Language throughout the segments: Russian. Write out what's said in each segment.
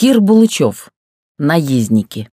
Кир Булычев. Наездники.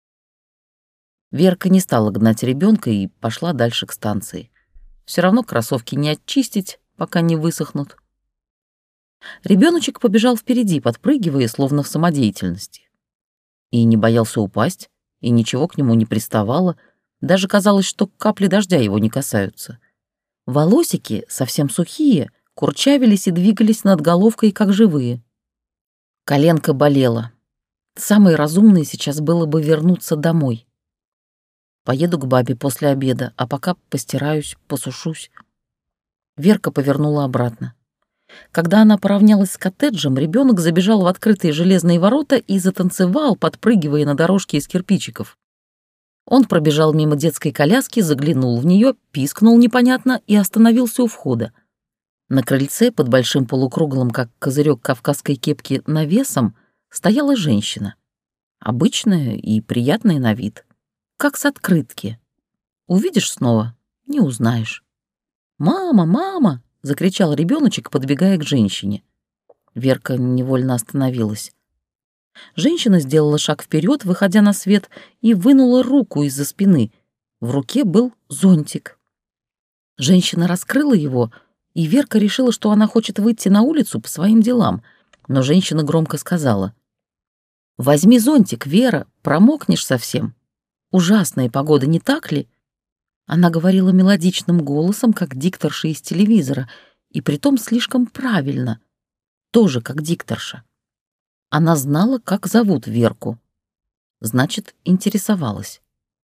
Верка не стала гнать ребенка и пошла дальше к станции. Все равно кроссовки не очистить, пока не высохнут. Ребеночек побежал впереди, подпрыгивая, словно в самодеятельности. И не боялся упасть, и ничего к нему не приставало. Даже казалось, что капли дождя его не касаются. Волосики, совсем сухие, курчавились и двигались над головкой, как живые. Коленка болела. Самое разумное сейчас было бы вернуться домой. Поеду к бабе после обеда, а пока постираюсь, посушусь. Верка повернула обратно. Когда она поравнялась с коттеджем, ребенок забежал в открытые железные ворота и затанцевал, подпрыгивая на дорожке из кирпичиков. Он пробежал мимо детской коляски, заглянул в нее, пискнул непонятно и остановился у входа. На крыльце, под большим полукруглым, как козырек кавказской кепки, навесом, стояла женщина. Обычная и приятная на вид. Как с открытки. Увидишь снова — не узнаешь. «Мама, мама!» — закричал ребеночек, подбегая к женщине. Верка невольно остановилась. Женщина сделала шаг вперед, выходя на свет, и вынула руку из-за спины. В руке был зонтик. Женщина раскрыла его, и Верка решила, что она хочет выйти на улицу по своим делам, но женщина громко сказала: «Возьми зонтик, Вера, промокнешь совсем. Ужасная погода, не так ли?» Она говорила мелодичным голосом, как дикторша из телевизора, и притом слишком правильно, тоже как дикторша. Она знала, как зовут Верку. Значит, интересовалась.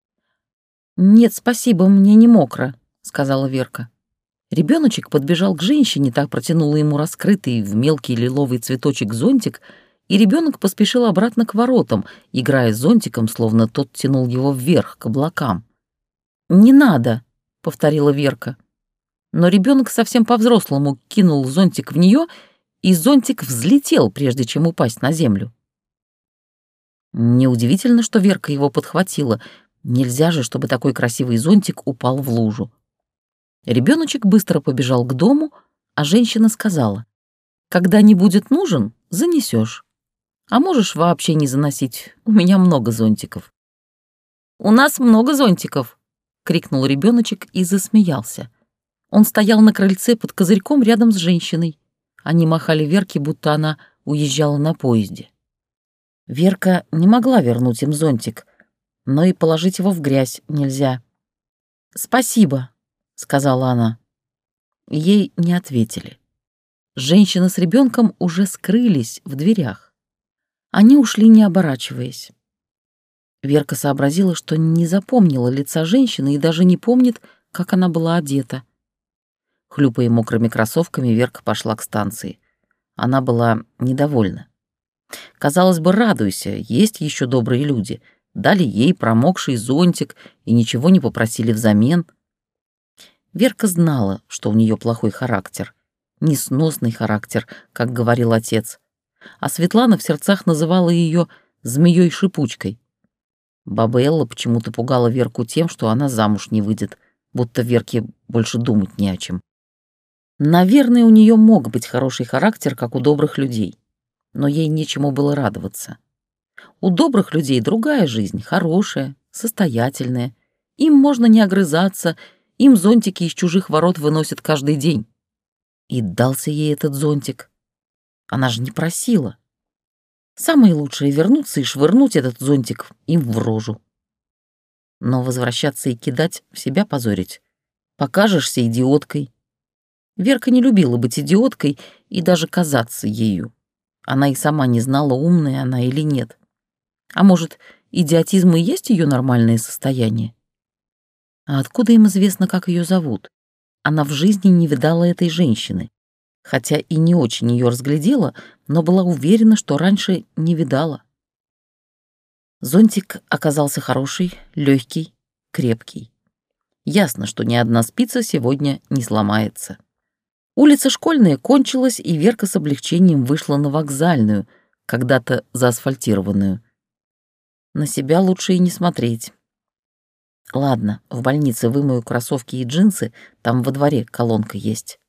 «Нет, спасибо, мне не мокро», — сказала Верка. Ребеночек подбежал к женщине, так протянула ему раскрытый в мелкий лиловый цветочек зонтик, и ребенок поспешил обратно к воротам, играя с зонтиком, словно тот тянул его вверх, к облакам. «Не надо», — повторила Верка. Но ребенок совсем по-взрослому кинул зонтик в нее, и зонтик взлетел, прежде чем упасть на землю. Неудивительно, что Верка его подхватила. Нельзя же, чтобы такой красивый зонтик упал в лужу. Ребеночек быстро побежал к дому, а женщина сказала: «Когда не будет нужен, занесешь. А можешь вообще не заносить, у меня много зонтиков». «У нас много зонтиков», — крикнул ребеночек и засмеялся. Он стоял на крыльце под козырьком рядом с женщиной. Они махали Верке, будто она уезжала на поезде. Верка не могла вернуть им зонтик, но и положить его в грязь нельзя. «Спасибо», — сказала она. Ей не ответили. Женщина с ребенком уже скрылись в дверях. Они ушли, не оборачиваясь. Верка сообразила, что не запомнила лица женщины и даже не помнит, как она была одета. Хлюпая мокрыми кроссовками, Верка пошла к станции. Она была недовольна. Казалось бы, радуйся, есть еще добрые люди. Дали ей промокший зонтик и ничего не попросили взамен. Верка знала, что у нее плохой характер. Несносный характер, как говорил отец. А Светлана в сердцах называла ее змеей-шипучкой. Баба Элла почему-то пугала Верку тем, что она замуж не выйдет, будто Верке больше думать не о чем. Наверное, у нее мог быть хороший характер, как у добрых людей, но ей нечему было радоваться. У добрых людей другая жизнь, хорошая, состоятельная. Им можно не огрызаться, им зонтики из чужих ворот выносят каждый день. И дался ей этот зонтик. Она же не просила. Самое лучшее — вернуться и швырнуть этот зонтик им в рожу. Но возвращаться и кидать — себя позорить. Покажешься идиоткой. Верка не любила быть идиоткой и даже казаться ею. Она и сама не знала, умная она или нет. А может, идиотизм и есть ее нормальное состояние? А откуда им известно, как ее зовут? Она в жизни не видала этой женщины. Хотя и не очень ее разглядела, но была уверена, что раньше не видала. Зонтик оказался хороший, легкий, крепкий. Ясно, что ни одна спица сегодня не сломается. Улица Школьная кончилась, и Верка с облегчением вышла на Вокзальную, когда-то заасфальтированную. На себя лучше и не смотреть. Ладно, в больнице вымою кроссовки и джинсы, там во дворе колонка есть.